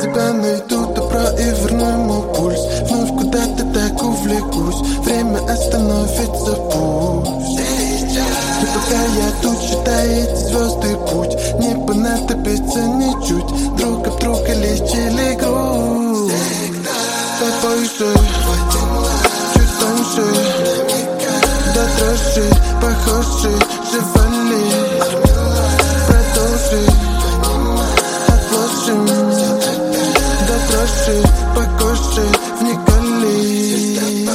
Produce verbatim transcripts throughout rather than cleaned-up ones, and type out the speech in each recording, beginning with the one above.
тебя найду добро и верну ему пульс. Вновь куда-то так увлекусь, время остановится пусть. И пока я тут считаю эти звезды путь, не понадобится ничуть, друг об друга лечили грусть. Тобой же, чуть тоньше, до дрожи, похожи, живали. Продолжи, отложим, до дрожи, по коже вникали.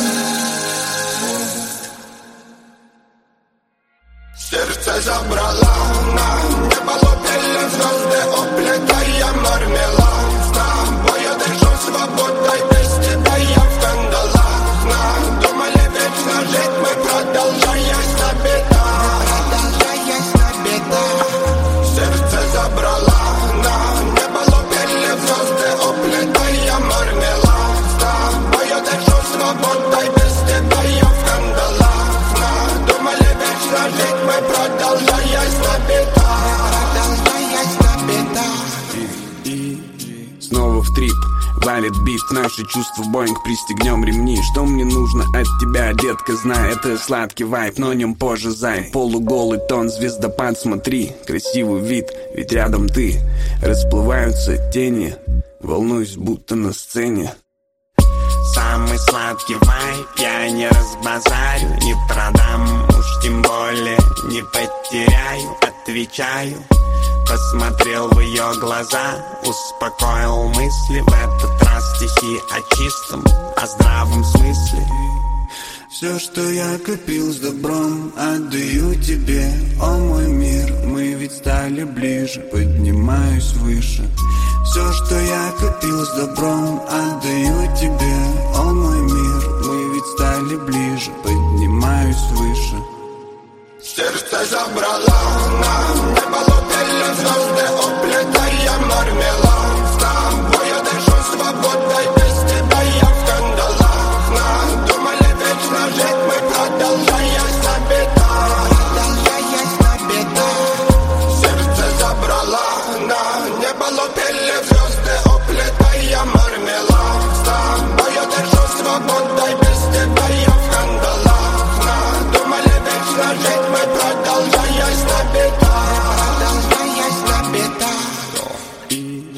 Сердце забрала на небо, лопели звезды, уплетая мармелад. С тобой я дышу свободой, без тебя я в кандалах. Надумали вечно жить мы, продолжаясь на бедах. Продолжаясь на бедах. Сердце забрала на небо, лопели звезды, уплетая мармелад. С тобой я дышу свободой, без тебя я в кандалах. Надумали вечно жить мы, продолжаясь на бедах. Продолжаясь на бедах. Снова в трип, валит бит, наши чувства Боинг, пристегнем ремни. Что мне нужно от тебя, детка, знай, это сладкий вайп, но о нем позже, зай. Полуголый тон, звездопад, смотри, красивый вид, ведь рядом ты. Расплываются тени, волнуюсь, будто на сцене. Самый сладкий вайп, я не разбазарю, не продам, уж тем более не потеряю, отвечаю. Посмотрел в ее глаза, успокоил мысли. В этот раз стихи о чистом, о здравом смысле. Все, что я копил с добром, отдаю тебе, о мой мир. Мы ведь стали ближе, поднимаюсь выше. Все, что я копил с добром, отдаю тебе, о мой мир. Мы ведь стали ближе, поднимаюсь выше. Сердце забрала на небо, лопели звезды, уплетая мармелад. С тобой я дышу свободой, без тебя я в кандалах. Надумали вечно жить мы, продолжаясь на бедах. Продолжаясь на бедах. Сердце забрала на небо, лопели звезды, уплетая мармелад. С тобой я дышу свободой, без тебя я в кандалах. Надумали вечно жить мы, продолжаясь на бедах. Продолжаясь на бедах.